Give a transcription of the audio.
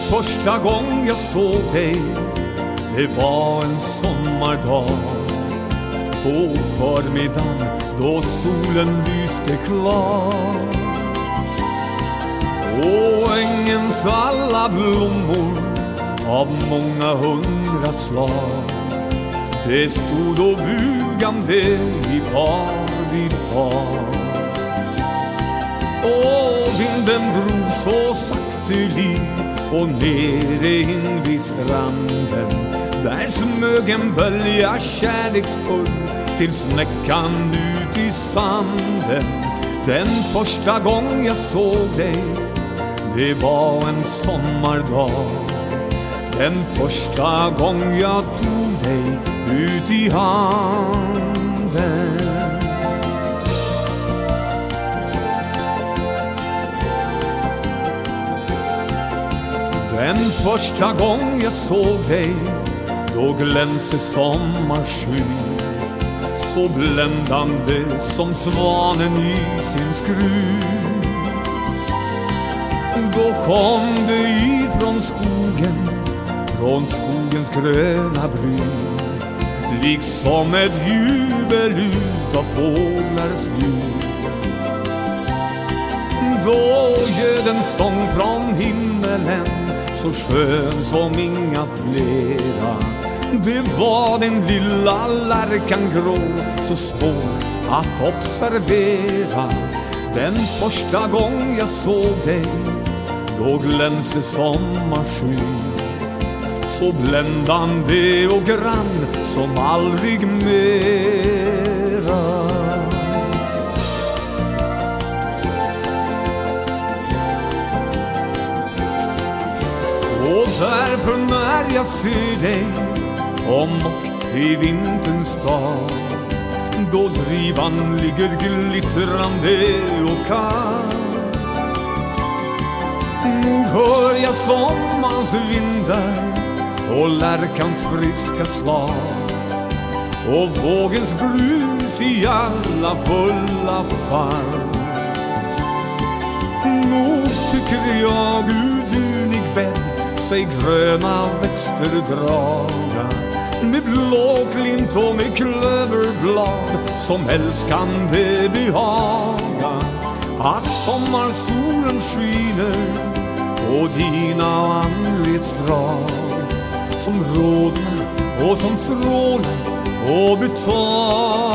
första gång jag såg dig, det var en sommardag. På förmiddagen då solen lyste klar. Och ängens alla blommor av många hundra slag, det stod och bugande i par vid par. Och vinden drog så sakteligen och nere in vid stranden, där smög en bölja kärleksfull till snäckan ut i sanden. Den första gång jag såg dig, det var en sommardag. Den första gång jag tog dig ut i handen. Den första gång jag såg dig, då glänste sommarskyn, så bländande som svanen i sin skruv. Då kom det ifrån skogen, från skogens gröna bryn, liksom ett jubel utav fåglars ljud. Då ljöd en sång från himmelen, så skön som inga flera. Det var den lilla lärkan grå, så svår att observera. Den första gång jag såg dig, då glänste sommarskyn, så bländande och grann som aldrig mera. Och därför när jag ser dig om och i vinterns dag, då drivan ligger glittrande och kall, nog hör jag sommarens vindar och lärkans friska slag och vågens brus i alla fulla fall. Nog tycker jag udunig bädd sig gröna växter draga, med blåklint och med klöverblad som älskande behaga. Att sommarsolen skiner på dina anletsdrag, som rodnar och som strålar och betalar.